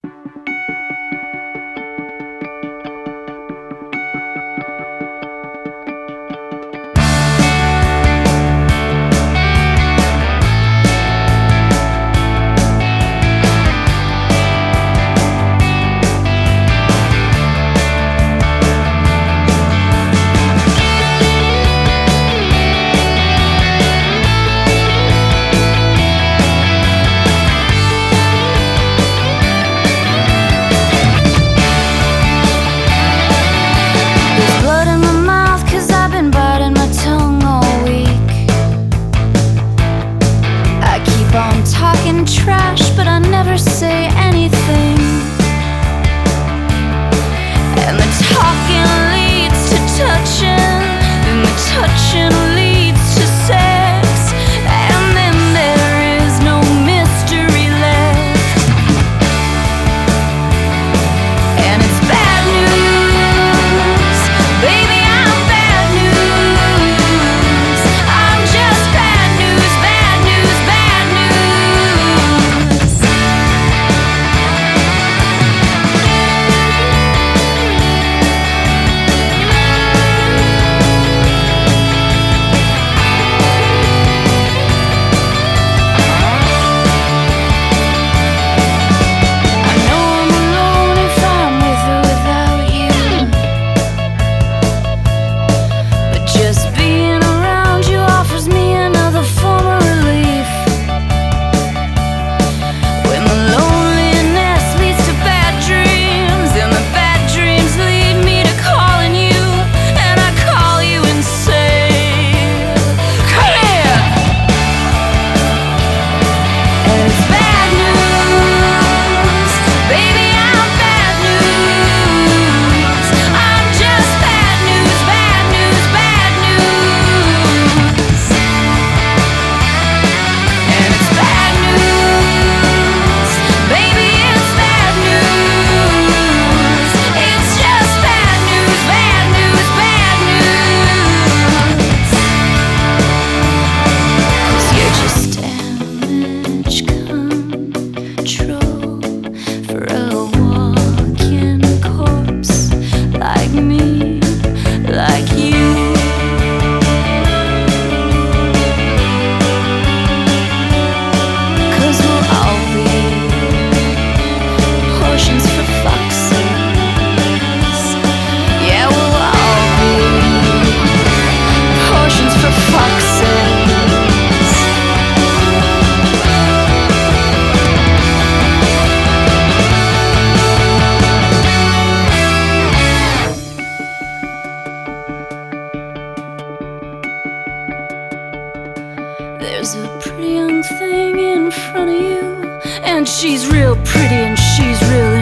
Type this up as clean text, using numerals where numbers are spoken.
Trash, but I never say anything. And the talking leads to touching, and the touching leads to sex, and then there is no mystery left. And it's bad news, baby, I'm bad news. I'm just bad news, bad news, bad news. There's a pretty young thing in front of you, and she's real pretty and she's real